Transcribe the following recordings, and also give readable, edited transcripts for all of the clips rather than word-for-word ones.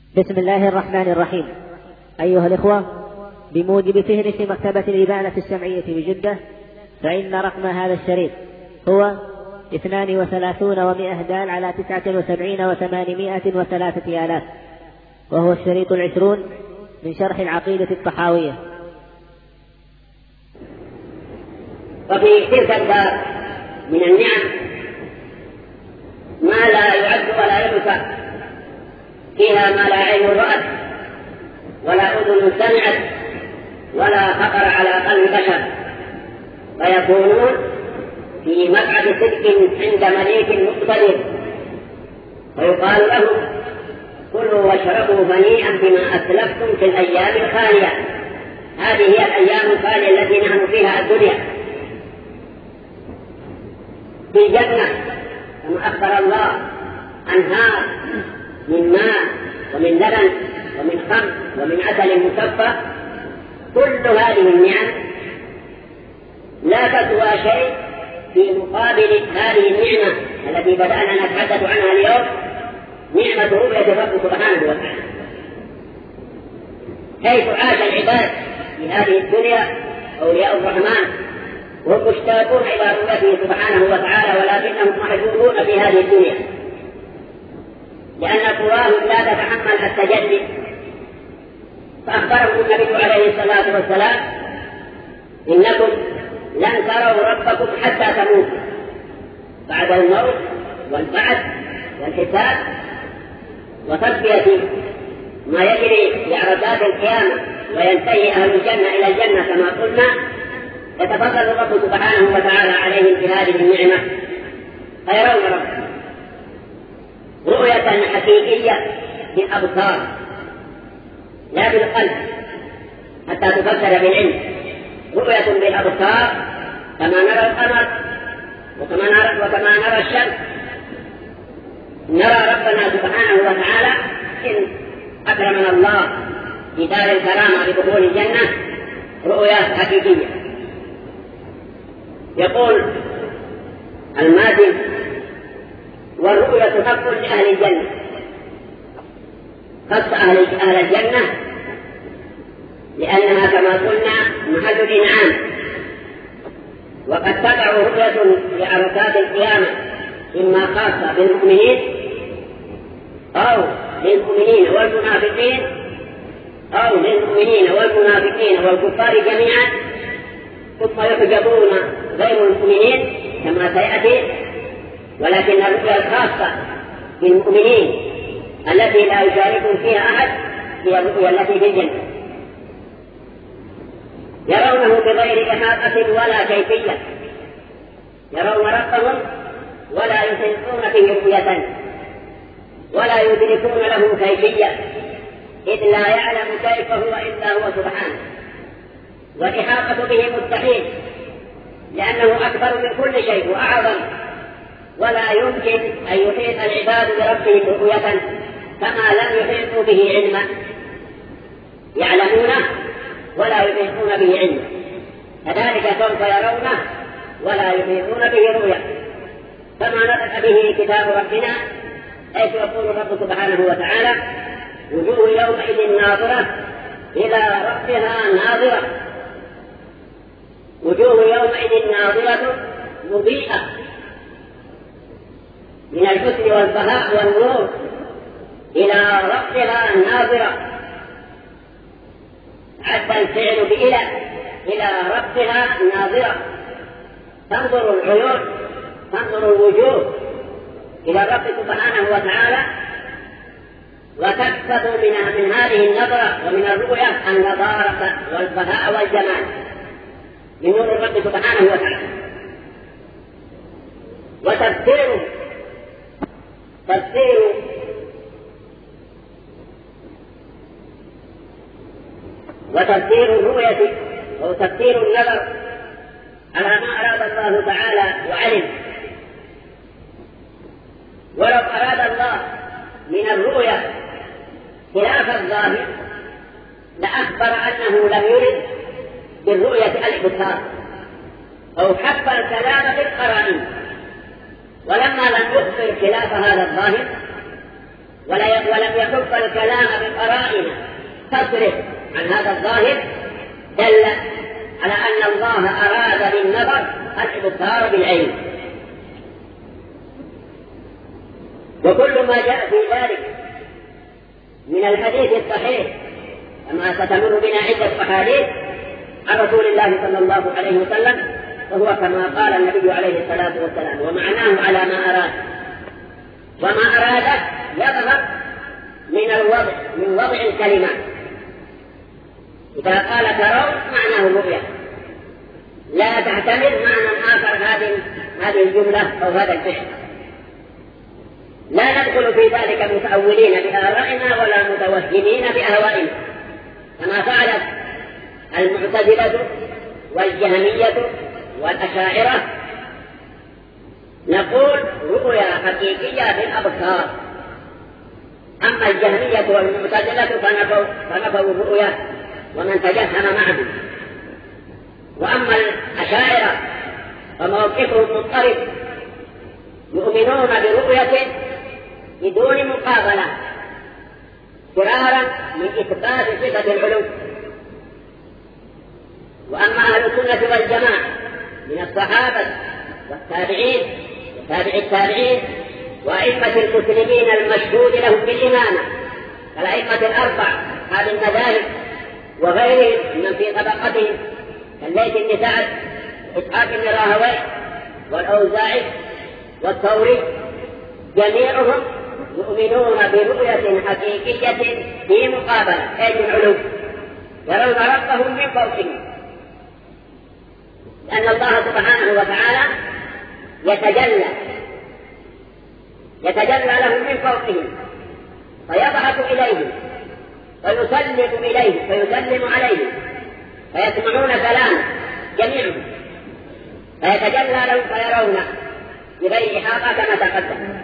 بسم الله الرحمن الرحيم. أيها الإخوة، بموجب فهرس مكتبة الإبانة السمعية بجدة، فإن رقم هذا الشريط هو 32 و100 دال على 79 و803 آلاف، وهو الشريط 20 من شرح العقيدة الطحاوية. وفي تلك الدار من النعم ما لا يعد ولا يحصى، فيها ما لا عين رأت ولا أذن سمعت ولا خطر على قلب بشر، فيكونون في مقعد صدق عند مليك مقتدر، ويقال لهم: كلوا واشربوا هنيئا بما أسلفتم في الأيام الخالية. هذه هي الأيام الخالية التي نحن فيها الدنيا. في جنة كما أخبر الله أنهار من ماء ومن لبن ومن خمر ومن عسل مصفى. كل هذه النعم لا تسوى شيء في مقابل هذه النعمة التي بدأنا نتحدث عنها اليوم، نعمة رؤية الرب سبحانه وتعالى. حيث عاش العباد في هذه الدنيا أولياء الرحمن وهم مشتاقون إلى رؤيته سبحانه وتعالى، ولكنهم محجوبون في هذه الدنيا لأن قواهم لا تتحمل التجلي. فأخبرهم النبي عليه الصلاة والسلام: إنكم لن تروا ربكم حتى تموتوا، بعد الموت والبعث والحساب وتصفية ما يجري في عرصات القيامة وينتهي أهل الجنة إلى الجنة كما قلنا، يتفضل الرب سبحانه وتعالى عليهم بهذه النعمة فيرون ربهم رؤية حقيقية بالأبصار لا بالقلب حتى تفسر بالعلم. رؤية بالأبصار كما نرى القمر وكما نرى الشمس، نرى ربنا سبحانه وتعالى إن أكرمنا الله في دار الكرامة بدخول الجنة رؤية حقيقية. يقول المازن: والرؤية حق لأهل الجنة، خص أهل الجنة لأنها كما قلنا محل الإنعام، وقد تقع رؤية لعرصات القيامة إما خاصة بالمؤمنين أو للمؤمنين والمنافقين أو للمؤمنين والمنافقين والكفار جميعا، ثم يحجبون غير المؤمنين كما سيأتي. ولكن الرؤيا الخاصة بالمؤمنين التي لا يشاركون فيها أحد هي الرؤيا التي في الجنة، يرونه بغير إحاطة ولا كيفية، يرون ربهم ولا يحيطون به رؤية ولا يدركون له كيفية، إذ لا يعلم كيف هو إلا هو سبحانه، والإحاطة به مستحيل لأنه أكبر من كل شيء وأعظم، ولا يمكن أن يحيط العباد بربهم رؤية كما لم يحيطوا به علما، يعلمونه ولا يحيطون به علما، كذلك سوف يرونه ولا يحيطون به رؤية، كما نطق به كتاب ربنا حيث يقول الرب سبحانه وتعالى: وجوه يومئذ ناظرة إلى ربها ناظرة. وجوه يومئذ ناظرة مضيئة من الحسن والبهاء والنور إلى ربها ناظرة، عد الفعل إلى ربها ناظرة، تنظر العيون تنظر الوجوه إلى الرب سبحانه وتعالى، وتكسب من هذه النظرة ومن الرؤية النضارة والبهاء والجمال من نور الرب سبحانه وتعالى. وتفسير الرؤية أو تفسير النظر على ما أراد الله تعالى وعلم. ولو أراد الله من الرؤية خلاف الظاهر لأخبر أنه لم يرد بالرؤية الإبصار، أو حب الكلام بالقرائن، ولما لم يخبر خلاف هذا الظاهر ولم يكف الكلام بقرائن تصرف عن هذا الظاهر، دل على أن الله أراد بالنظر الإبصار بالعين. وكل ما جاء في ذلك من الحديث الصحيح كما ستمر بنا عدة أحاديث عن رسول الله صلى الله عليه وسلم، وهو كما قال النبي عليه الصلاة والسلام ومعناه على ما أراد. وما أراد يظهر من وضع الكلمات. إذا قال ترون معناه الرؤيا، لا تعتمد معنى آخر هذه الجملة أو هذا الفعل. لا ندخل في ذلك متأولين بآرائنا ولا متوهمين بأهوائنا كما فعلت المعتزلة والجهمية والأشاعرة. نقول رؤيا حقيقية بالأبصار. أما الجهمية والمعتزلة فنفوا الرؤيا ومن تجهم معهم. وأما الأشاعرة فموقفهم مضطرب، يؤمنون برؤية بدون مقابلة فرارا من إثبات صفة العلو. وأما أهل السنة والجماعة من الصحابة والتابعين وتابع التابعين وأئمة المسلمين المشهود لهم بالإمامة كالأئمة الأربع أصحاب المذاهب وغيرهم من في طبقتهم كالليث بن سعد وإسحاق بن راهويه والأوزاعي والثوري، جميعهم يؤمنون برؤية حقيقية في مقابلة أي العلو، يرون ربهم من فوقهم، لأن الله سبحانه وتعالى يتجلى لهم من فوقهم فيضحك إليهم فيسلم عليهم فيسمعون كلامه جميعهم، فيتجلى لهم فيرونه بغير إحاطة كما تقدم.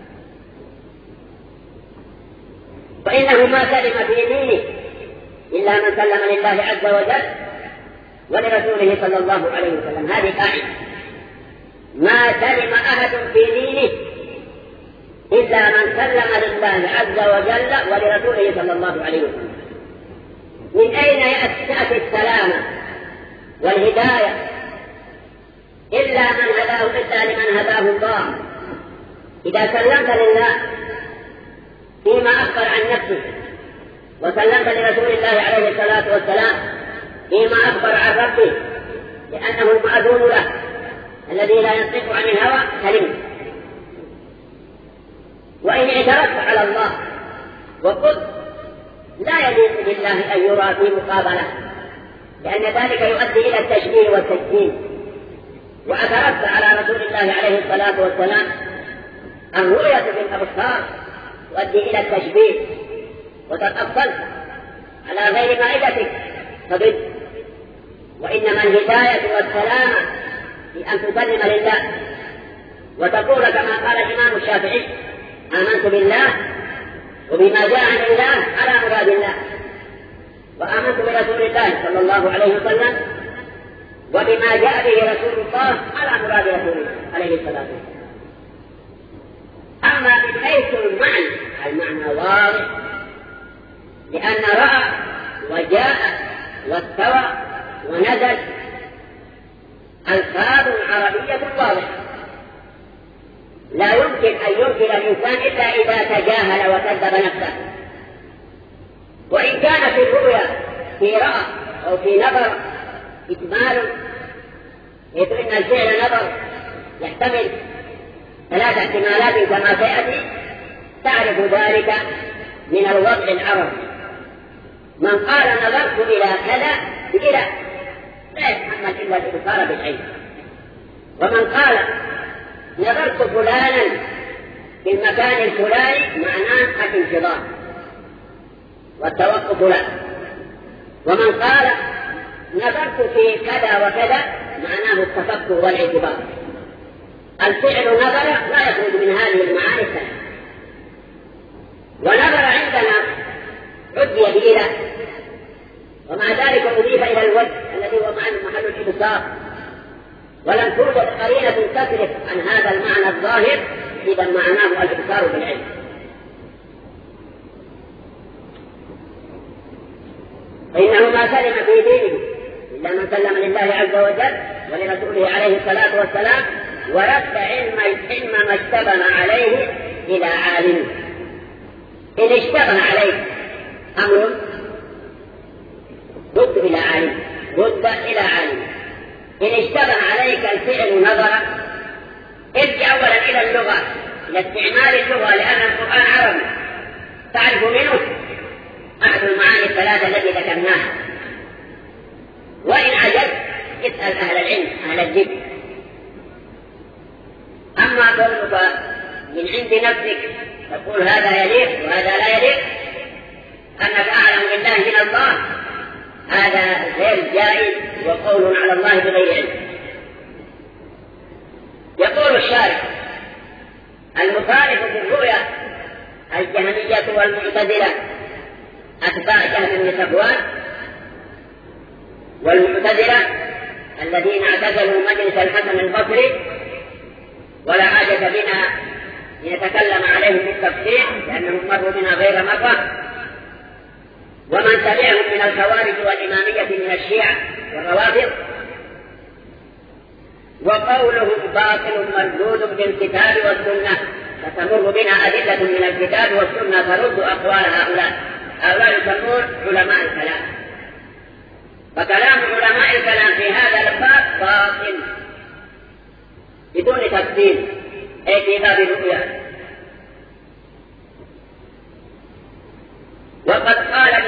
فإنه ما سلم في دينه إلا من سلم لله عز وجل ولرسوله صلى الله عليه وسلم. هذه قاعدة، ما سلم أحد في دينه إلا من سلم لله عز وجل ولرسوله صلى الله عليه وسلم. من أين تأتي السلامة والهداية إلا لمن هداه الله. إذا سلمت لله فيما أخبر عن نفسه وسلمت لرسول الله عليه الصلاة والسلام فيما أخبر عن ربه لأنه المأذون له الذي لا ينطق عن الهوى سلمت. وإن اعترضت على الله وقلت لا يليق بالله أن يرى في مقابلة لأن ذلك يؤدي إلى التشبيه والتجسيم، واعترضت على رسول الله عليه الصلاة والسلام الرؤية بالأبصار تؤدي إلى التشبيه وتتأصلت على غير مائدتك فضد. وإنما الهداية والسلامة في أن تسلم لله وتقول كما قال الإمام الشافعي آمنت بالله وبما جاء عن الله على مراد الله، وآمنت برسول الله صلى الله عليه وسلم وبما جاء به رسول الله على مراد رسوله عليه الصلاة والسلام. أما من حيث المعنى واضح، لأن رأى وجاء واستوى ونزل ألفاظ عربية واضحة لا يمكن أن ينكر الإنسان إلا إذا تجاهل وكذب نفسه. وإن كان في الرؤيا في رأى أو في نظر إجمال، حيث إن الفعل نظر يحتمل 3 احتمالات كما سيأتي، تعرف ذلك من الوضع العربي. من قال نظرت إلى كذا إلى لا يتحمل إلا الإبصار بالعين. ومن قال نظرت فلانا في المكان الفلاني معناه الانتظار والتوقف له. ومن قال نظرت في كذا وكذا معناه التفكر والاعتبار. الفعل نظر لا يخرج من هذه المعاني الثلاث. ونظر عندنا عدي بإله، ومع ذلك أضيف إلى الوجه الذي هو محل الإبصار، ولم توجد قرينة تصرف عن هذا المعنى الظاهر، إذا معناه الإبصار بالعلم. إلا من سلم لله عز وجل ولرسوله عليه الصلاة والسلام ورد علم ما اشتبه عليه إلى عالم. إن اشتبه عليك أمر رد إلى عالم، رد إلى عالم. إن اشتبه عليك الفعل نظرا ارجع أولا إلى اللغة، إلى استعمال اللغة، لأن القرآن عربي تعرف منه أحد المعاني الثلاثة التي ذكرناها. وإن عجبت اسأل أهل العلم أهل الذكر. أما قولك من عند نفسك تقول هذا يليق وهذا لا يليق، أنك أعلم بالله من الله، هذا غير جائز وقول على الله بغير علم. يقول الشارع المخالف في الرؤيا الجهمية والمعتزلة أتباع جهم بن صفوان، والمعتزلة الذين اعتزلوا مجلس الحسن البصري ولا حاجة بنا لنتكلم عليهم بالتفصيل لأنهم مروا بنا غير مرة، ومن تبعهم من الخوارج والإمامية من الشيعة والروافض. وقولهم باطل مردود بالكتاب والسنة، فتمر بنا أدلة من الكتاب والسنة ترد أقوال هؤلاء يسمون علماء الكلام. فكلام علماء الكلام في هذا الباب باطل بدون تفصيل، أي في باب الرؤيا. وقد قال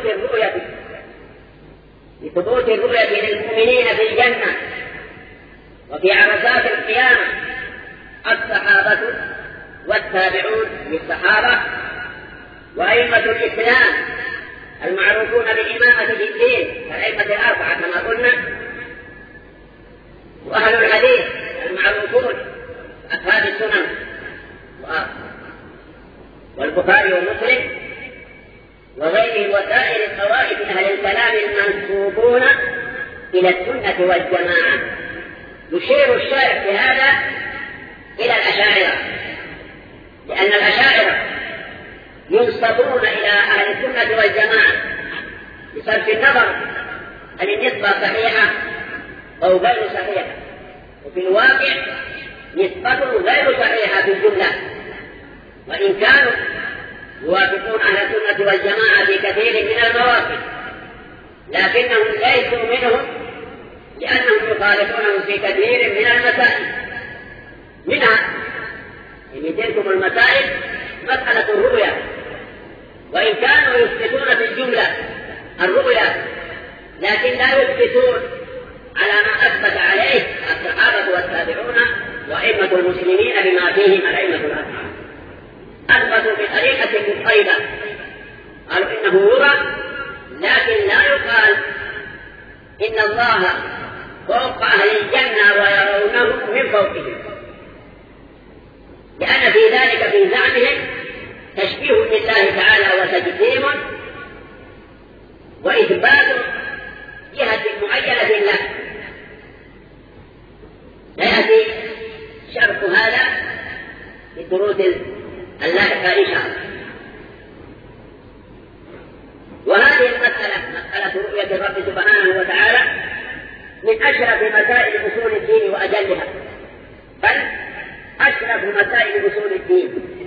لثبوت الرؤية للمؤمنين في الجنة وفي عرصات القيامة الصحابة والتابعون للصحابة وأئمة الإسلام المعروفون بالإمامة في الدين كالأئمة الأربعة كما قلنا، وأهل الحديث المعروفون أصحاب السنن والبخاري ومسلم وغير وسائر الطوائف أهل الكلام المنسوبون إلى السنة والجماعة. يشير الشارع في هذا إلى الأشاعرة، لأن الأشاعرة ينسبون إلى أهل السنة والجماعة بصرف النظر هل النسبة صحيحة أو غير صحيحة، وفي الواقع نسبته غير صحيحة في الجملة، وإن كانوا يوافقون أهل السنة والجماعة في كثير من المواقف، لكنهم ليسوا منهم لأنهم يخالفونهم في كثير من المسائل. منها من تلكم المسائل مسألة الرؤيا، وإن كانوا يثبتون في الجملة الرؤيا لكن لا يثبتون على ما أثبت عليه الصحابة والتابعون وأئمة المسلمين بما فيهم الأئمة الأربعة. أثبتوا بطريقة مضطردة، قالوا إنه يرى لكن لا يقال إن الله فوق أهل الجنة ويرونه من فوقهم، لأن في ذلك في زعمهم تشبيه لله تعالى وتجسيم وإثبات جهة معينة له. سيأتي شرح هذا في الدروس اللاحقة إن شاء الله. وهذه المسألة مسألة رؤية الرب سبحانه وتعالى من أشرف مسائل أصول الدين وأجلها، بل أشرف مسائل أصول الدين،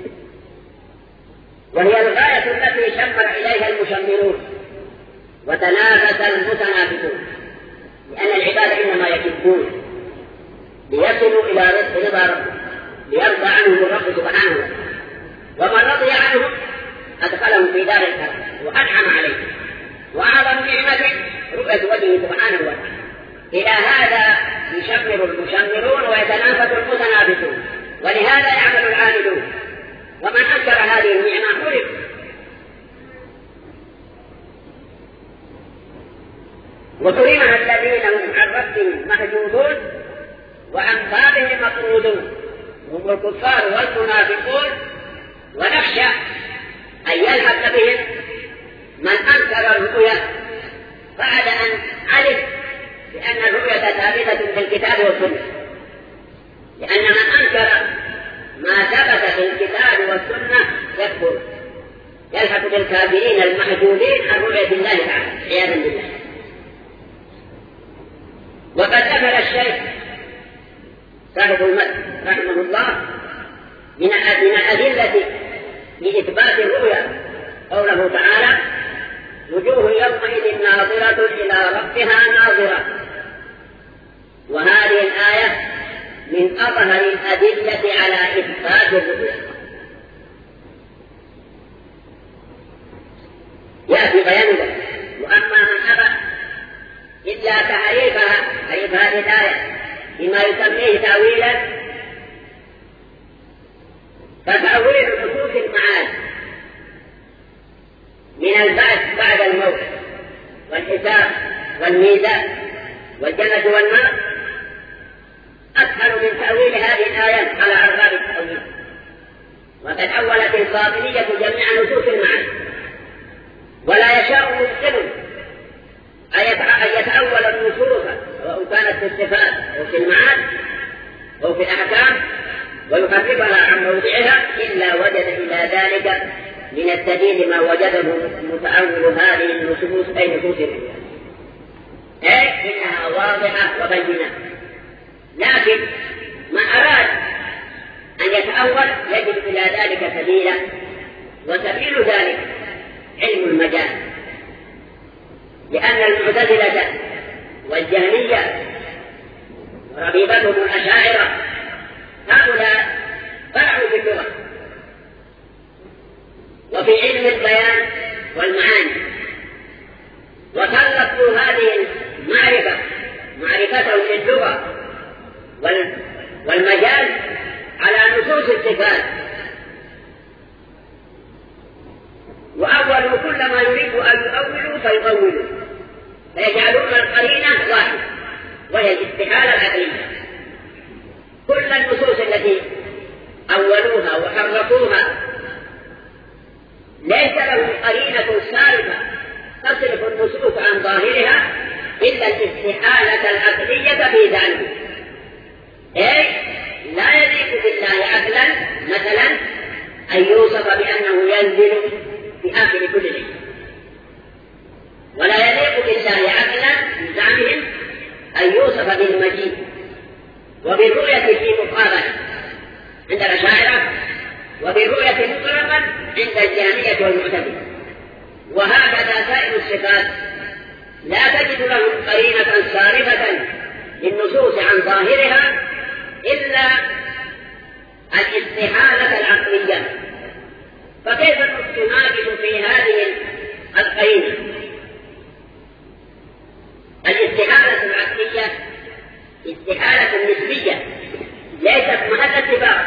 وهي الغاية التي شمر إليها المشمرون وتنافس المتنافسون، لأن العباد إنما يكذبون ليصلوا إلى رضا ربهم ليرضى عنهم الرب سبحانه وتعالى، ومن رضي عنهم أدخلهم في دار الكرم وأنعم عليهم، وأعظم نعمة رؤية وجهه سبحانه وتعالى. إلى هذا يشمر المشمرون ويتنافس المتنافسون، ولهذا يعمل العاملون. ومن أنكر هذه النعمة حرم. وكرمها الذين هم عن ربهم محجوبون وعن بابهم مطرودون، هم الكفار والمنافقون. ونخشى أن يلحق بهم من أنكر الرؤيا بعد أن علم بأن الرؤيا ثابتة في الكتاب والسنة، لأن من أنكر ما ثبت في الكتاب والسنة يكفر، يلحق بالكافرين المحجوبين عن رؤية الله تعالى عياذا بالله. وقد ذكر الشيخ صاحب المتن رحمه الله من الأدلة لإثبات الرؤيا قوله تعالى: وجوه يومئذ ناظرة إلى ربها ناظرة. وهذه الآية من أظهر الأدلة على إثبات الرؤيا. يأتي بيان ذلك. وأما من أبى إلا تعريف هذه الآية بما يسميه تأويلا، فتأويل نصوص المعاد من البعث بعد الموت والحساب والميزان والجنة والنار أسهل من تأويل هذه الآيات على أرباب التأويل. وقد أولت الباطنية جميع نصوص المعاد، ولا يشاء مسلم أن يتأول النصوص سواء كانت في الصفات أو في المعاد أو في الأحكام ويحرفها عن موضعها إلا وجد إلى ذلك من الدليل ما وجده متأول هذه النصوص أي نصوص الرؤيا، أي إنها واضحة وبينة. لكن من أراد أن يتأول يجد إلى ذلك سبيلا، وسبيل ذلك علم المجال، لأن المعتزلة والجهمية وربيبتهم الأشاعرة هؤلاء فرعوا في اللغة وفي علم البيان والمعاني، وسلطوا هذه المعرفة معرفتهم للغة والمجال على نصوص الصفات، وأولوا كل ما يريد أن يؤولوا فيؤولوا، فيجعلون القرينة واحدة وهي الاستحالة العقلية. كل النصوص التي أولوها وحرفوها ليس لهم قرينة صارفة تصرف النصوص عن ظاهرها إلا الاستحالة العقلية في ذلك. أي لا يليق بالله عقلا مثلا أن يوصف بأنه ينزل في آخر كل شيء، ولا يليق بالله عقلا في زعمهم أن يوصف بالمجيء وبالرؤية في مقابلة عند الأشاعرة وبالرؤية مطلقا عند الجهمية والمعتزلة. وهكذا سائر الصفات لا تجد لهم قرينة صارفة للنصوص عن ظاهرها إلا الاستحالة العقلية. فكيف نناقش في هذه القرينة؟ الاستحالة العقلية استحالة نسبية ليست محل اتفاق.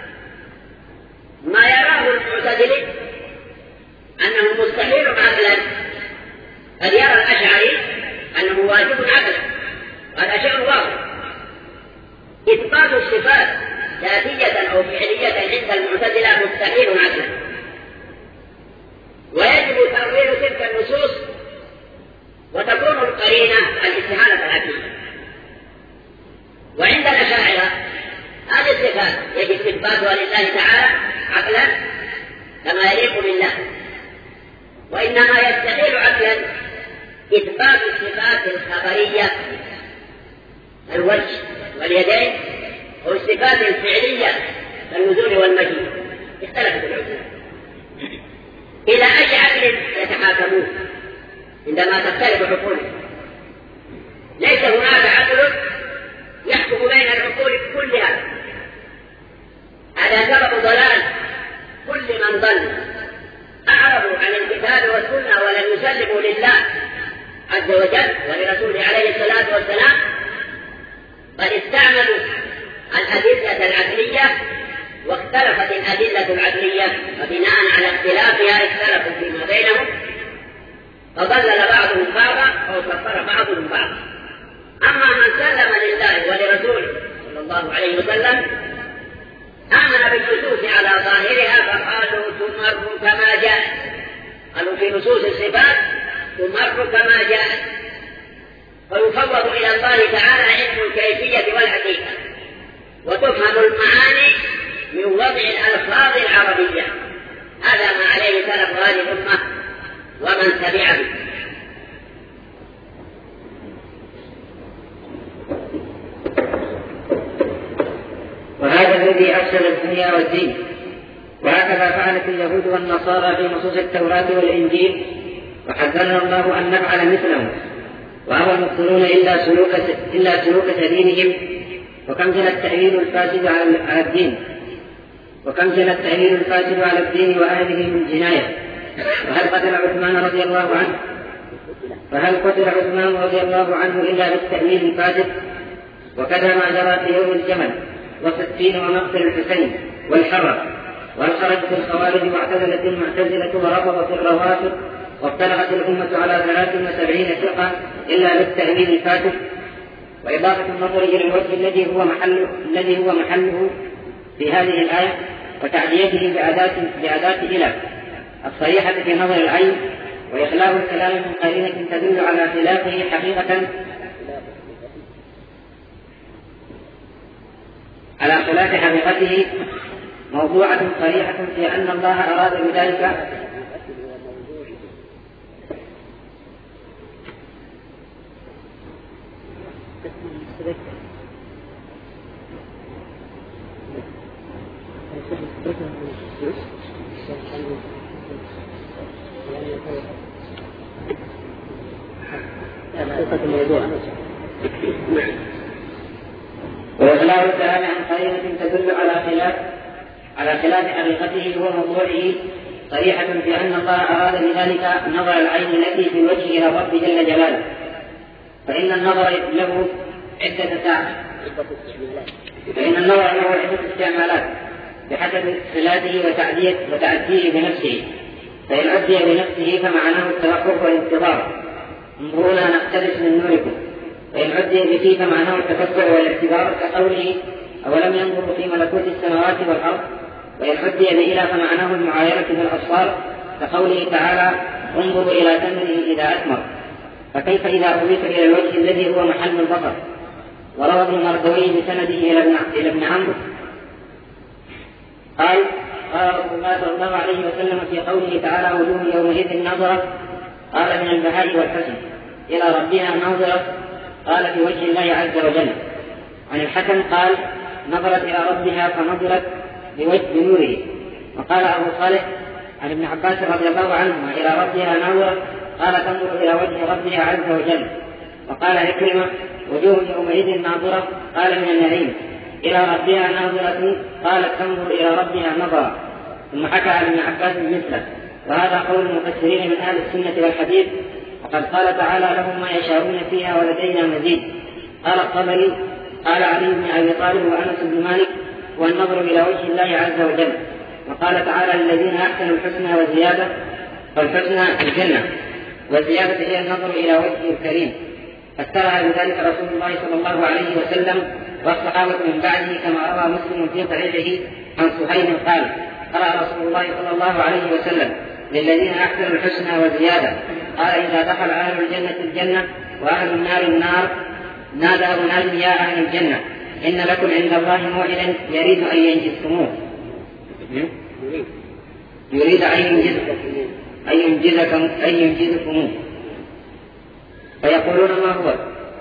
ما يراه المعتزلي أنه مستحيل عقلا قد يرى الأشعري أنه واجب عقلا، هذا شيء واضح. إثبات الصفات ذاتية أو فعلية عند المعتزلة مستحيل عقلا، ويجب تأويل تلك النصوص وتكون القرينة الاستحالة العقلية. وعند الأشاعرة هذه الصفات يجب إثباتها لله تعالى عقلا كما يليق بالله، وإنما يستحيل عقلا إثبات الصفات الخبرية الوجه واليدين أو الصفات الفعلية كالنزول والمجيء. اختلفت العلماء إلى أي عقل يتحاكمون عندما تختلف عقولهم. ليس هناك عقل يحكم بين العقول كلها، هذا سبب ضلال كل من ضل. أعرضوا عن الكتاب والسنة ولم يسلموا لله عز وجل ولرسوله عليه الصلاة والسلام، بل استعملوا الأدلة العقلية واختلفت الأدلة العقلية، وبناء على اختلافها اختلفوا فيما بينهم، فضلل بعضهم بعضا أو كفر بعضهم بعضا. أما من سلم لله ولرسوله صلى الله عليه وسلم آمن بالنصوص على ظاهرها فقالوا تمر كما جاء. قالوا في نصوص الصفات تمر كما جاء، فيفوض إلى الله تعالى علم الكيفية والحقيقة، وتفهم المعاني من وضع الألفاظ العربية. هذا ما عليه سلف هذه الأمة ومن تبعه. وهذا الذي أفسد الدنيا والدين. وهكذا فعلت اليهود والنصارى في نصوص التوراة والإنجيل، وحذرنا الله أن نفعل مثلهم، وأبى المبطلون إلا سلوك سبيلهم. وكم جنى التأويل الفاسد على الدين وأهله من جناية. وهل قتل عثمان رضي الله عنه إلا بالتأويل الفاسد؟ وكذا ما جرى في يوم الجمل والسكين ومقتل الحسين والحرة. وهل خرجت الخوارج واعتزلت المعتزلة ورفضت الروافض وافترقت الأمة على 73 فرقة إلا بالتأويل الفاسد؟ وإضافة النظر إلى الوجه الذي هو محله في هذه الآية وتعديته بأداة إلى الصريحة في نظر العين، وإخلاء الكلام من قرينة تدل على خلافه حقيقة على خلاف حقيقته موضوعة صريحة في أن الله أراد بذلك وإخلاء الكلام عن قرينة تدل على خلاف حقيقته وموضوعه صريحة في أن الله أراد بذلك نظر العين التي في الوجه إلى الرب جل جلاله، فإن النظر له عدة استعمالات بحسب صلاته وتعديه بنفسه. فإن عدي بنفسه فمعناه التوقف والانتظار، انظرونا نقتبس من نوركم. وإن عدي به فمعناه التفكر والاعتبار كقوله أولم ينظروا في ملكوت السماوات والأرض. وإن عدي بإلى فمعناه المعايرة بالأبصار كقوله تعالى انظروا إلى ثمره إذا أثمر. فكيف إذا أضيف إلى الوجه الذي هو محل البصر؟ وروى ابن مردوي بسنده إلى ابن عمرو قال رسول الله صلى الله عليه وسلم في قوله تعالى وجوه يومئذ ناظرة، قال من البهاء والحسن إلى ربها ناظرة، قال في وجه الله عز وجل. عن الحسن قال نظرت إلى ربها فنظرت بنوره. وقال أبو صالح عن ابن عباس رضي الله عنهما إلى ربها ناظرة، قال تنظر إلى وجه ربها عز وجل. وقال عكرمة وجوه يومئذ ناظرة، قال من النعيم. إلى ربها ناظرة، قالت تنظر إلى ربها نظرة. ثم حكى عن ابن عباس مثله. وهذا قول المفسرين من أهل السنة والحديث. وقد قال تعالى لهم ما يشاءون فيها ولدينا مزيد. قال الطبري قال علي بن أبي طالب وأنس بن مالك والنظر إلى وجه الله عز وجل. وقال تعالى للذين أحسنوا الحسنى وزيادة، والحسنى الجنة، والزيادة هي النظر إلى وجهه الكريم. فسرها بذلك رسول الله صلى الله عليه وسلم والصحابة من بعده، كما روى مسلم في صحيحه عن سهيل قال قال رسول الله صلى الله عليه وسلم للذين أحسنوا الحسنى وزيادة. قال إذا دخل أهل الجنة الجنة وأهل النار النار نادى مناد يا أهل الجنة إن لكم عند الله موعدا يريد أن ينجزكموه، يريد أن ينجزكموه. فيقولون ما هو؟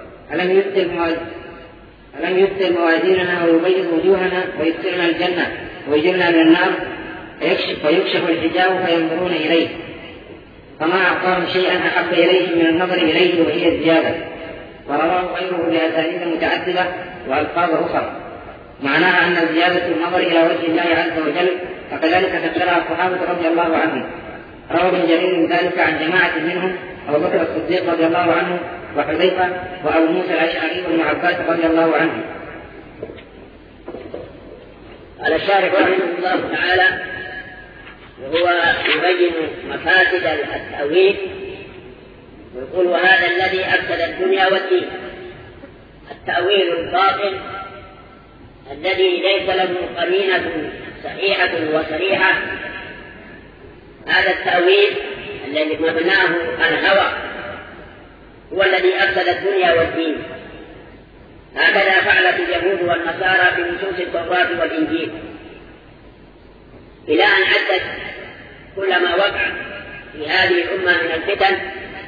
ألم يبطل موازيننا ويبيض وجوهنا ويدخلنا الجنة ويجرنا من النار؟ فيكشف الحجاب فينظرون إليه، فما أعطاهم شيئا أحب إليهم من النظر إليه وهي الزيادة. ورواه غيره بأسانيد متعددة وألفاظ أخرى معناها أن الزيادة النظر إلى وجه الله عز وجل، وكذلك فسرها الصحابة رضي الله عنهم. روى ابن جرير من ذلك عن جماعة منهم أبو بكر الصديق رضي الله عنه وحذيفة وأبو موسى الأشعري وابن عباس رضي الله عنه. قال الشارح رحمه الله تعالى وهو يبين مفاسد التأويل، ويقول وهذا الذي أفسد الدنيا والدين التأويل الباطل الذي ليس له قرينة صحيحة وصريحة. هذا التأويل الذي مبناه الهوى هو الذي أفسد الدنيا والدين. هكذا فعلت اليهود والنصارى في نصوص التوراة والإنجيل، إلى أن عدت كل ما وقع في هذه الأمة من الفتن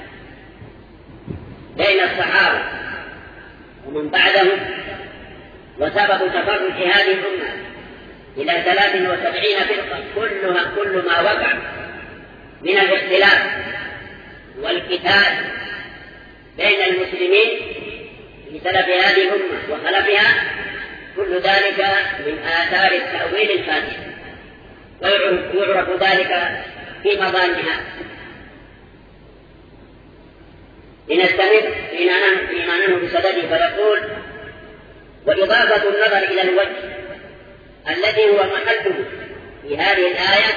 بين الصحابة ومن بعدهم وسبب تفرق هذه الأمة إلى 73 فرقة كل ما وقع من الاختلاف والقتال بين المسلمين بسبب هذه الأمة وخلفها، كل ذلك من آثار التأويل الفاسد، ويعرف ذلك في مظانها. لنستمر فيما نحن بصدده، فيقول: وإضافة النظر إلى الوجه الذي هو محله في هذه الآية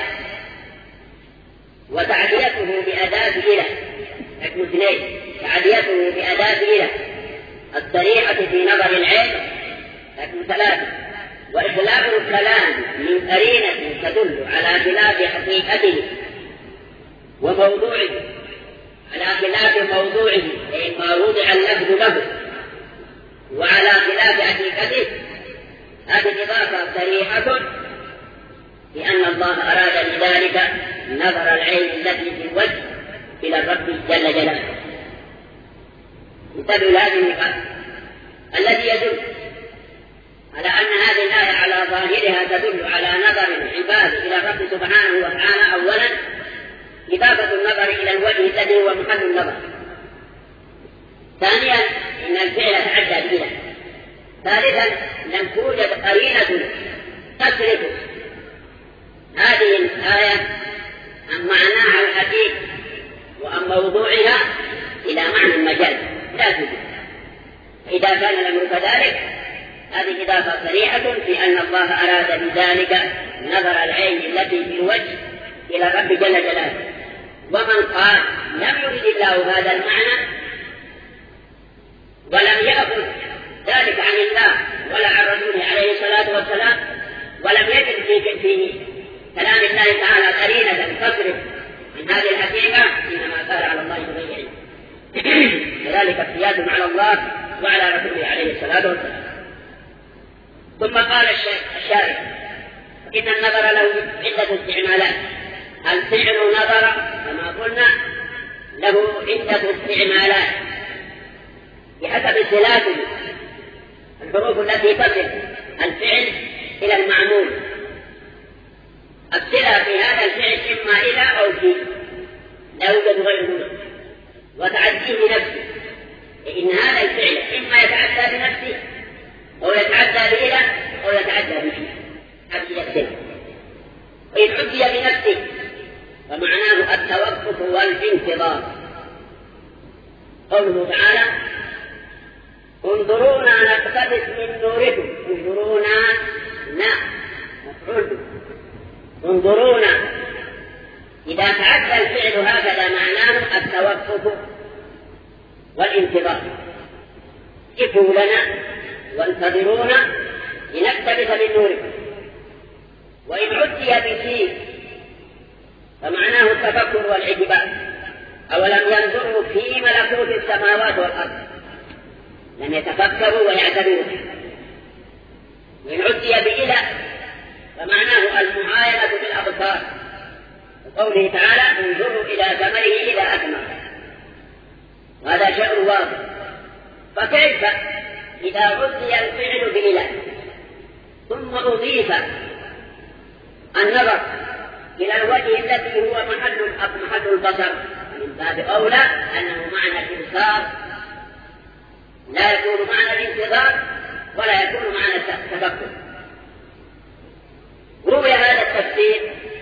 وتعديته بأداة إلى اثنين، تعديته بأداة إلى الصريحة في نظر العين 3، وإخلاف الكلام من قرينة تدل على خلاف حقيقته وموضوعه، على خلاف موضوعه أي ما وضع اللفظ له، وعلى خلاف حقيقته. هذه الإضافة صريحة بأن الله أراد بذلك نظر العين التي في الوجه إلى الرب جل جلاله. انتبهوا لهذه النقاط الذي يدل على أن هذه الآية على ظاهرها تدل على نظر العباد إلى الرب سبحانه وتعالى. أولا إضافة النظر إلى الوجه الذي هو محل النظر. ثانيا إن الفعل تعدى إلى. ثالثا لم توجد قرينة تصرف هذه الآية عن معناها الحقيقي وعن موضوعها إلى معنى المجاز، لا توجد. إذا كان الأمر كذلك هذه إضافة صريحة في أن الله أراد بذلك نظر العين التي في الوجه إلى الرب جل جلاله. ومن قال لم يرد الله هذا المعنى ولم يأخذ ذلك عن الله ولا عن رسوله عليه الصلاة والسلام، ولم يجد في كلام الله تعالى قرينة تصرف من هذه الحقيقة، إنما قال على الله بغير علم. كذلك اقتياد على الله وعلى رسوله عليه الصلاة والسلام. ثم قال الشارع: إن النظر له عدة استعمالات. الفعل نظر كما قلنا له عدة استعمالات بحسب صلاته، الحروف التي تصل الفعل إلى المعمول. الصلة في هذا الفعل إما إلى أو في، لا يوجد غيره، وتعديه بنفسه، إن هذا الفعل إما يتعدى بنفسه أو يتعدى بإلى أو يتعدى به، هذه الصلة. وإن عدي بنفسه فمعناه التوقف والانتظار. قوله تعالى: انظرونا نقتبس من نوركم. انظرونا مفعول. انظرونا إذا تعدى الفعل هكذا معناه التوقف والانتظار. كفوا لنا وانتظرونا لنقتبس من نوركم. وإن عدي بشيء فمعناه التفكر والاعتبار. أولم ينظروا في ملكوت السماوات والأرض، لم يتفكروا ويعتبروا. وإن عدي بإلى فمعناه المعاينة بالأبصار، وقوله تعالى: انظروا إلى ثمره إذا أثمر. هذا شيء واضح. فكيف إذا عدي الفعل بإلى ثم أضيف النظر إلى الوجه الذي هو محل البصر، من باب أولى أنه معنى الإبصار لا يكون معنى الانتظار ولا يكون معنى التفكر. روي هذا التفسير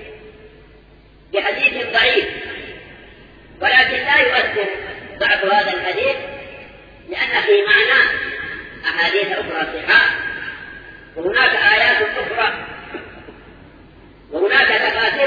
بحديث ضعيف، ولكن لا يؤثر ضعف هذا الحديث، لأن في معناه أحاديث أخرى صحاح، وهناك آيات أخرى، وهناك تفاسير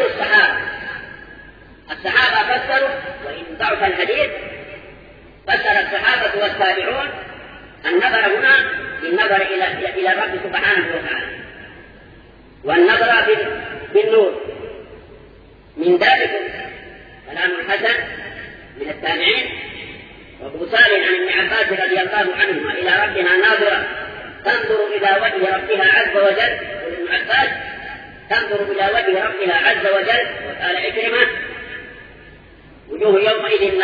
الصحابة فسروا. وإن ضعف الحديث فسر الصحابة والتابعون النظر هنا بالنظر إلى الرب سبحانه وتعالى، والنظر بالنور. من ذلك كلام الحسن من التابعين وابو صالح عن ابن عباس رضي الله عنهما: إلى ربها ناظرة تنظر إلى وجه ربها عز وجل. وابن عباس: تنظر إلى وجه ربها عز وجل. وقال عكرمة: وجوه يومئذ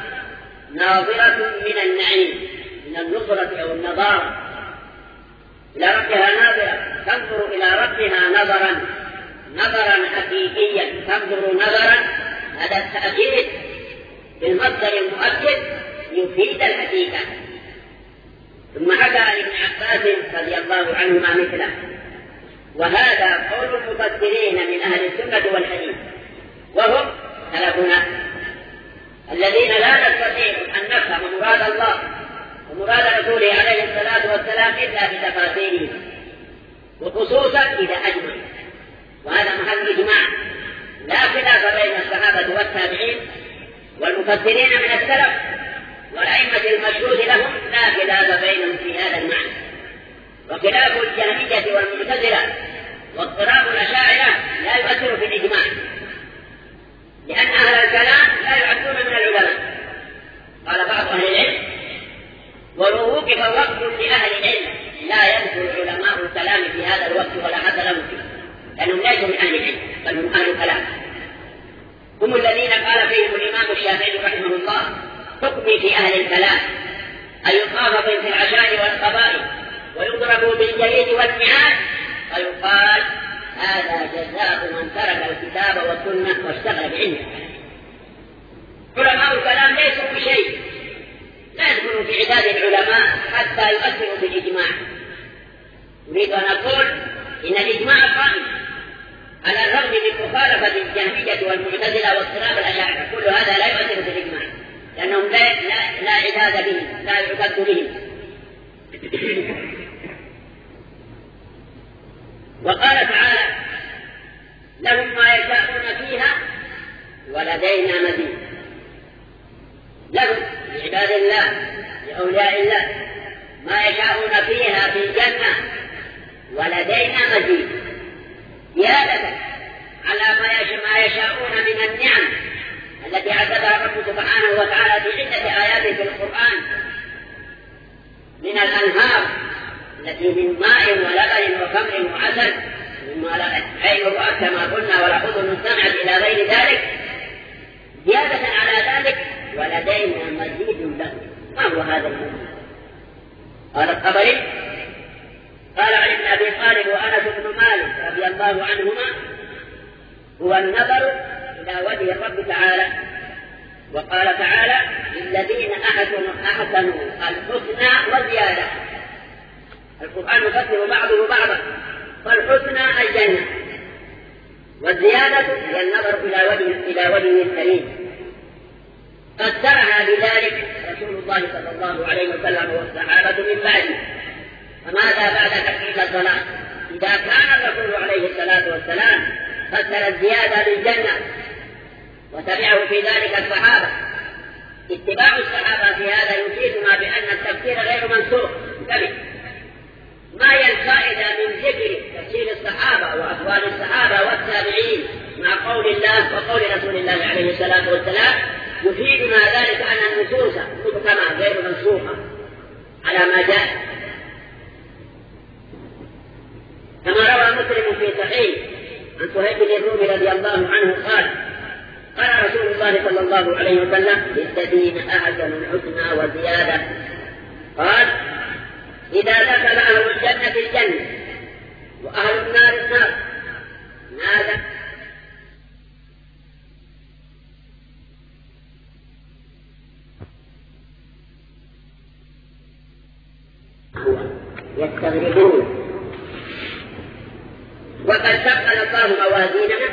ناظرة من النعيم، من النظرة أو النظارة. إلى ربها ناظرة، تنظر إلى ربها نظرا حقيقيا، تنظر نظرا. هذا التأكيد بالمصدر المؤكد يفيد الحقيقة. ثم حكى عن ابن عباس رضي الله عنهما مثله. وهذا قول المفسرين من أهل السنة والحديث، وهم سلفنا الذين لا نستطيع أن نفهم مراد الله ومراد رسوله عليه الصلاة والسلام إلا بتفاسيره، وخصوصا إذا أجمع. وهذا محل إجماع، لا خلاف بين الصحابة والتابعين والمفسرين من السلف والأئمة المشهود لهم، لا خلاف بينهم في هذا المعنى. وخلاف الجهمية والمعتزلة واضطراب الأشاعرة لا يؤثر في الإجماع، لأن أهل الكلام لا يعدون من العلماء. قال بعض أهل العلم: ولو وقف وقت لأهل العلم لا يذكر علماء الكلام في هذا الوقت ولا حتى لهم فيه، لأنهم ليسوا من أهل العلم بل هم أهل الكلام. هم الذين قال فيهم الإمام الشافعي رحمه الله: حكمي في أهل الكلام أن يقاف في العشاء والقبائل ويضرب بالجليد والمعاد ويقال: هذا جزاء من ترك الكتاب والسنة واشتغل بعلم الكلام. علماء الكلام ليسوا بشيء، لا يدخلوا في عداد العلماء حتى يؤثروا بالإجماع. أريد أن أقول إن الإجماع قائم على الرغم من مخالفة الجهمية والمعتزلة واضطراب الأشاعرة، كل هذا لا يؤثر في الإجماع لأنهم لا عداد بهم، لا يعتد بهم. وقال تعالى: لهم ما يشاءون فيها ولدينا مزيد. لهم لعباد الله لأولياء الله ما يشاءون فيها في الجنة ولدينا مزيد، زيادة على ما يشاءون من النعم التي عددها الرب سبحانه وتعالى في عدة آيات في القرآن، من الأنهار التي من ماء ولبن وخمر وعسل، مما لا عين رأت كما قلنا ولا أذن سمعت إلى غير ذلك، زيادة على ذلك ولدينا مزيد له. ما هو هذا المزيد؟ قال الطبري: قال عن ابن أبي طالب وأنس بن مالك رضي الله عنهما: هو النظر إلى وجه الرب تعالى. وقال تعالى: للذين أحسنوا الحسنى وزيادة. القرآن يفسر بعضه بعضا، فالحسنى الجنة، والزيادة هي النظر إلى وجهه الكريم. فسرها بذلك رسول الله صلى الله عليه وسلم والصحابة من بعده. فماذا بعد تكميل الصلاة؟ إذا كان الرسول عليه الصلاة والسلام فسر الزيادة بالجنة وتبعه في ذلك الصحابة، اتباع الصحابة في هذا يفيدنا بأن التفسير غير منسوخ. ما هي الفائدة من ذكر تفسير الصحابة وأقوال الصحابة والتابعين مع قول الله وقول رسول الله عليه الصلاة والسلام؟ يفيدنا ذلك أن النصوص محكمة غير منسوخة على ما جاء، كما روى مسلم في صحيح عن صهيب بن الرومي رضي الله عنه قال: قال رسول الله صلى الله عليه وسلم: للذين أحسنوا الحسنى وزيادة. قال: إذا دخل أهل الجنة الجنة وأهل النار النار ماذا؟ يستغربون. وقد ثقل الله موازيننا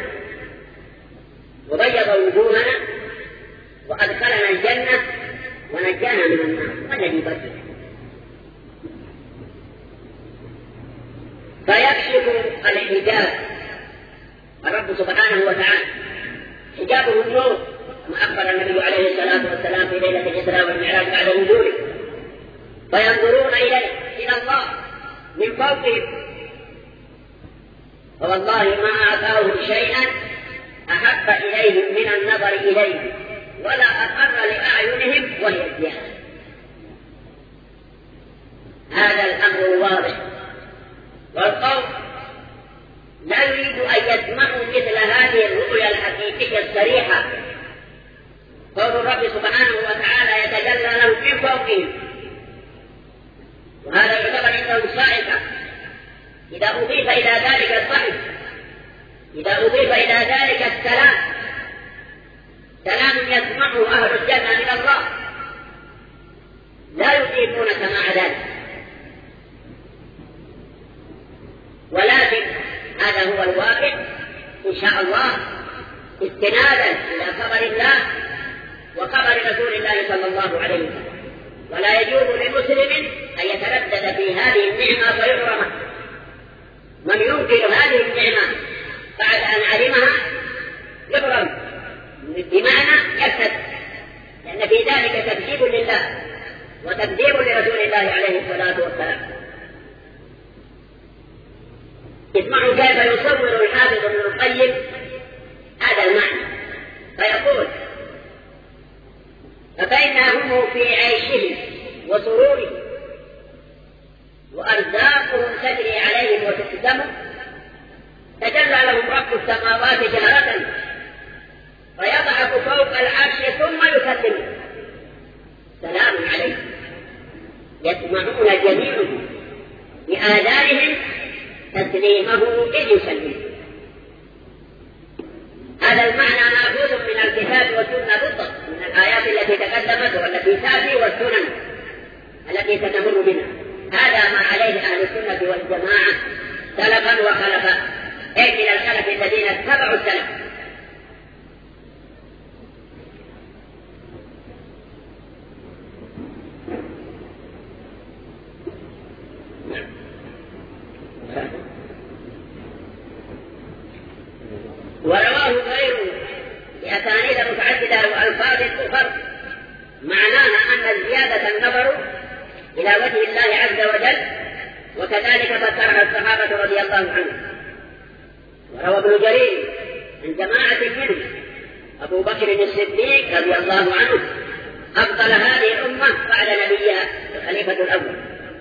وبيض وجوهنا وأدخلنا الجنة ونجانا من النار. ما الذي بدل؟ فيكشف الحجاب الرب سبحانه وتعالى، حجابه النور كما أخبر النبي عليه الصلاة والسلام في ليلة الإسراء والمعراج بعد نزوله، فينظرون إلى الله من فوقهم، فوالله ما أعطاه شيئا أحب إليهم من النظر إليه ولا أقر لأعينهم وهي الزيادة. هذا الأمر الواضح، والقوم لا يريد أن يسمعوا مثل هذه الرؤيا الحقيقية الصريحة، قول الرب سبحانه وتعالى يتجلى لهم من فوقهم، وهذا يعتبر عندهم صاعقة إذا أضيف إلى ذلك الضحك، إذا أضيف إلى ذلك السلام، سلام يسمعه أهل الجنة من الله لا يطيقون سماع ذلك، ولكن هذا هو الواقع إن شاء الله استنادا إلى خبر الله وخبر رسول الله صلى الله عليه وسلم. ولا يجوز لمسلم أن يتردد في هذه النعمة فيحرمها. من ينكر هذه النعمة بعد أن علمها يحرم، بمعنى يرتد، لأن في ذلك تكذيب لله وتكذيب لرسول الله عليه الصلاة والسلام. اسمعوا كيف يصور الحافظ ابن القيم هذا المعنى، فيقول: فبينهم في عيشهم وسرورهم وأرزاقهم تجري عليهم وتقسم، تجلى لهم رب السماوات جهرة فيضعف فوق العرش ثم يسلم: سلام عليكم. يسمعون جميعهم بآذانهم تسليمه إذ يسلم. هذا المعنى مأخوذ من الكتاب والسنة بالضبط، من الآيات التي تقدمت والتي تأتي والسنن التي ستمر بنا. هذا ما عليه أهل السنة والجماعة سلفا وخلفا، أي من الخلف الذين اتبعوا السلف. ورواه غيره بأسانيد متعددة وألفاظ أخرى، معناها أن زيادة النظر إلى وجه الله عز وجل، وكذلك فسرها الصحابة رضي الله عنهم. وروى ابن جرير عن جماعة منهم أبو بكر الصديق رضي الله عنه أفضل هذه الأمة بعد نبيها الخليفة الأول،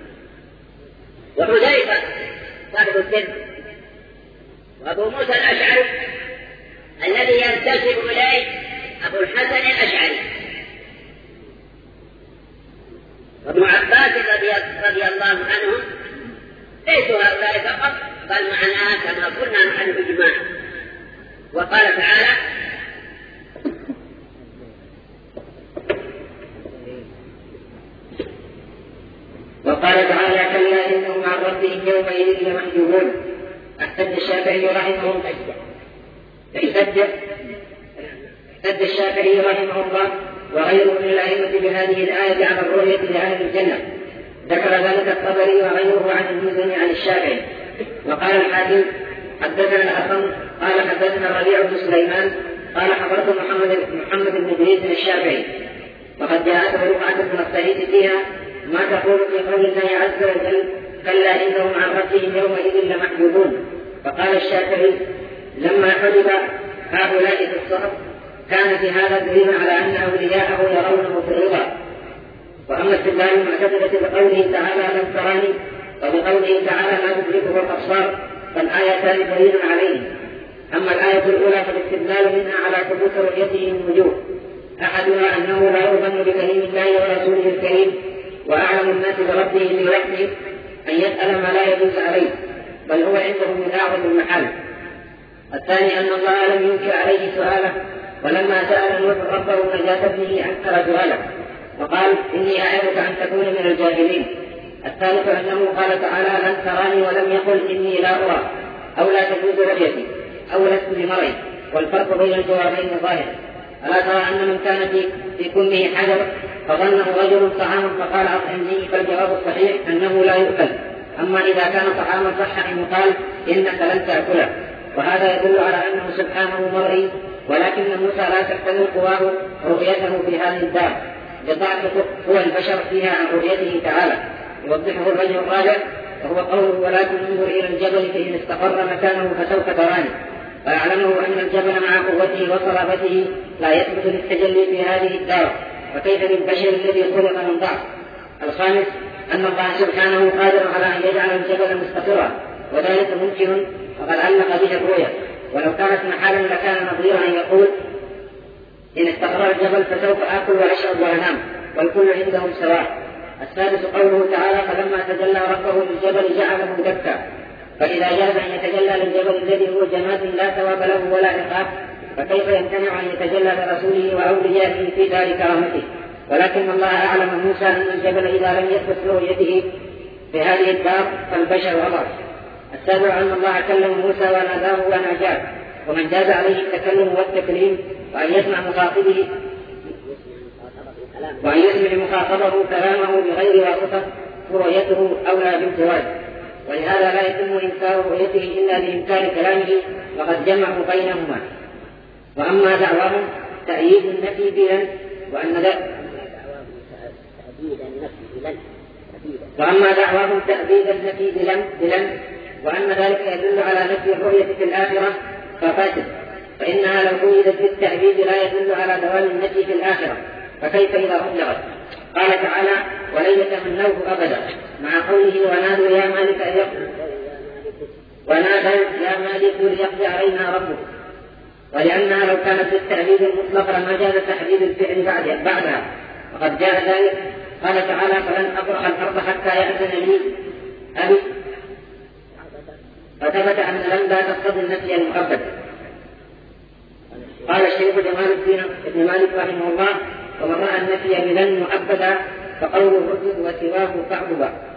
وحذيفة صاحب السر، وأبو موسى الأشعري الذي ينتسب إليه أبو الحسن الأشعري، وابن عباس رضي الله عنهم. ليسوا هؤلاء فقط، بل معناه كما قلنا عن الإجماع. وقال تعالى: كلا إنهم عن ربهم يومئذ لمحجوبون. احتج الشافعي رحمه الله وغيره من الأئمة بهذه الآية على الرؤية لأهل الجنة. ذكر ذلك الطبري وغيره عن المزني عن الشافعي. وقال الحاكم: حدثنا الأصم قال حدثنا الربيع بن سليمان قال حضرت محمد بن إدريس الشافعي، وقد جاءته رفعة بن الصعيد فيها ما تقول في قول الله عز وجل: كلا إنهم عن ربهم يومئذ لمحجوبون. فقال الشافعي: لما حجب هؤلاء في الصحف كان في هذا دليل على أن أولياءه يرونه في الرضا. وأما استدلال المعتزلة بقوله تعالى: لم تراني، وبقوله تعالى: ما تدركه الأبصار، فالآيتان دليل عليه. أما الآية الأولى فالاستدلال منها على ثبوت رؤيته من وجوه: أحدها أنه لا يؤمن بكلام الله ورسوله الكريم، وأعلم الناس بربه في وحده أن يسأل ما لا يجوز عليه، بل هو عنده من أعظم المحال. الثاني أن الله لم ينكر عليه سؤاله، ولما سأل نوح ربه نجاة ابنه أنكر سؤاله وقال: إني أعظك أن تكون من الجاهلين. الثالث أنه قال تعالى: لن تراني، ولم يقل إني لا أرى أو لا تجوز رؤيتي أو لست بمرئ، والفرق بين الجوابين ظاهر. ألا ترى أن من كان في كمه حجر فظنه رجل طعاما فقال: أطعمني، فالجواب الصحيح أنه لا يؤكل. أما إذا كان طعاما صح أن يقال: إنك لن تأكله. وهذا يدل على أنه سبحانه مرئي، ولكن موسى لا تحتمل قواه رؤيته في هذه الدار لضعف هو البشر فيها عن رؤيته تعالى. يوضحه الوجه الرابع وهو قوله: ولكن انظر إلى الجبل فإن استقر مكانه فسوف تراني. فأعلمه أن الجبل مع قوته وصلابته لا يثبت للتجلي في هذه الدار، وكيف بالبشر الذي خلق من ضعف. الخامس أن الله سبحانه قادر على أن يجعل الجبل مستقرا، وذلك ممكن، وقد علق به الرؤيا، ولو كانت محالا لكان نظيرا أن يقول: إن استقر الجبل فسوف آكل وأشرب وأنام، والكل عندهم سواء. السادس قوله تعالى: فلما تجلى ربه للجبل جعله دكا. فإذا جاز أن يتجلى للجبل الذي هو جماد لا ثواب له ولا عقاب، فكيف يمتنع أن يتجلى لرسوله وأوليائه في دار كرامته؟ ولكن الله أعلم موسى أن الجبل إذا لم يثبت برؤيته في هذه الدار فالبشر أضعف. السابع أن الله كلم موسى وناداه وناجاه، ومن جاز عليه التكلم والتكليم وأن يسمع مخاطبه كلامه بغير واسطة رؤيته أولى بالزواج، ولهذا لا يتم إنكار رؤيته إلا بإنكار كلامه، وقد جمعوا بينهما. وأما دعواهم تأييد النفي بلن وأن ذلك يدل على نفي الرؤية في الآخرة ففاسد، فإنها لو قيدت بالتأييد لا يدل على دوام النفي في الآخرة، فكيف إذا أطلقت؟ قال تعالى: ولن يتمنوه أبدا، مع قوله: ونادوا يا مالك ليقضي علينا ربك، ولأنها لو كانت بالتأييد المطلق لما جاز تحديد الفعل بعدها، وقد جاء ذلك. قال تعالى: فلن أبرح الأرض حتى يأذن لي أبي، فثبت أن لم لا تقتضي النفي المؤبد. قال الشيخ جمال الدين ابن مالك رحمه الله: ومن رأى النفي بلن مؤبدا فقوله الرجل وسواه كعبدا.